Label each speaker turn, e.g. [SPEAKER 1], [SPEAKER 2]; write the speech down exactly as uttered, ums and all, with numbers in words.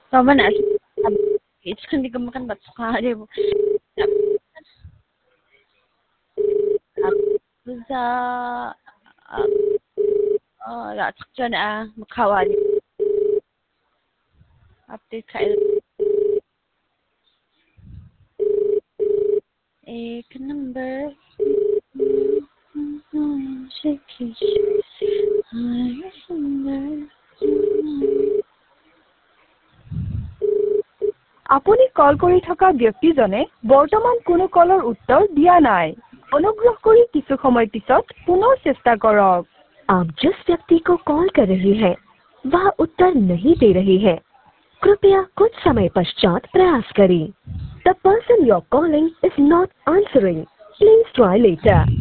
[SPEAKER 1] طبعًا أكيد hindi ka makan ba't sakali mo sa 어 나 직전에 아 makawali update ka एक number
[SPEAKER 2] আপুনি call কৰি থকা ব্যক্তিজনে বৰ্তমান কোনো কলৰ উত্তৰ দিয়া নাই অনুগ্ৰহ কৰি কিছু সময় পিছত পুনৰ চেষ্টা কৰক
[SPEAKER 3] आप जिस व्यक्ति को कॉल कर रहे हैं वह उत्तर नहीं दे रहे हैं कृपया कुछ समय पश्चात प्रयास करें The person you're calling is not answering. Please try later.